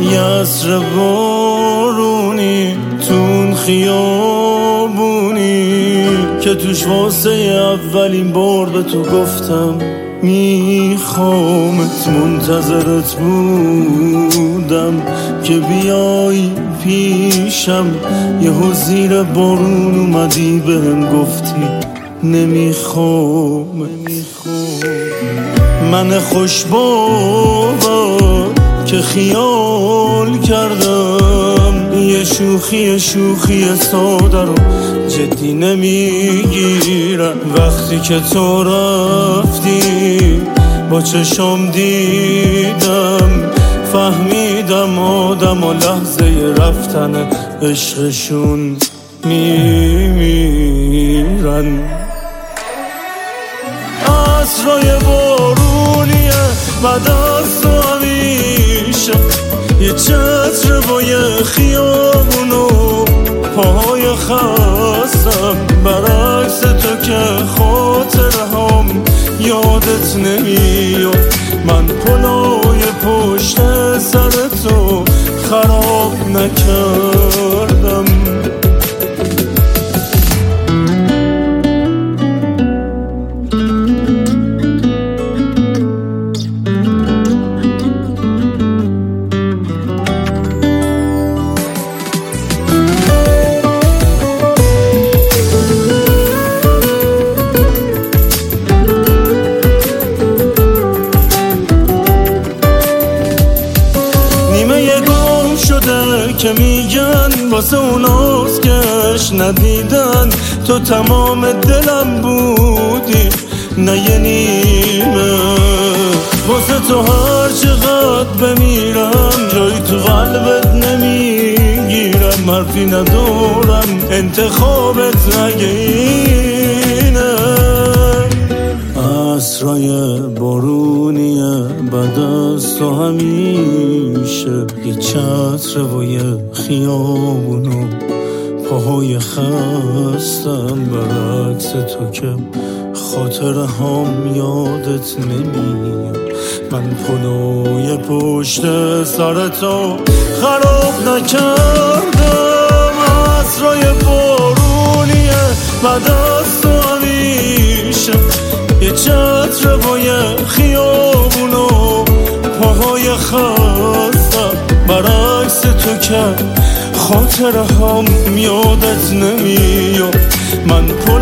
یه عصر بارونی تون خیابونی که توش واسه اولین بار به تو گفتم میخوامت. منتظرت بودم که بیای پیشم، یهو زیر بارون اومدی بهم گفتی نمیخوام. من خوش باور که خیال کردم یه شوخی ساده رو جدی نمیگیرم. وقتی که تو رفتی با چشم دیدم، فهمیدم آدم و لحظه رفتن عشقشون میمیرن. عصرای بارونیه بعد از تو همیشه، یه چتر با یه خیابون و پاهای خستم. برعکس تو که خاطره هم یادت نمیاد، من پلوی پشت سر تو خراب نکردم. که میگن واسه اوناست کش ندیدن، تو تمام دلم بودی نه یه نیمه. واسه تو هر چقدر بمیرم جایی تو قلبت نمیگیرم. حرفی ندارم انتخابت نگه اینه. عصرای بارونیه بعد از تو همیشه، یه چتر و یه خیابون و پاهای خستم. برعکس تو که خاطره هم یادت نمیاد، من پلوی پشت سر تو خراب نکردم. عصرای بارونیه بعد از تو همیشه، یه چتر با یه خیابون و پاهای خستم. برعکس تو که خاطره هم یادت نمیاد، من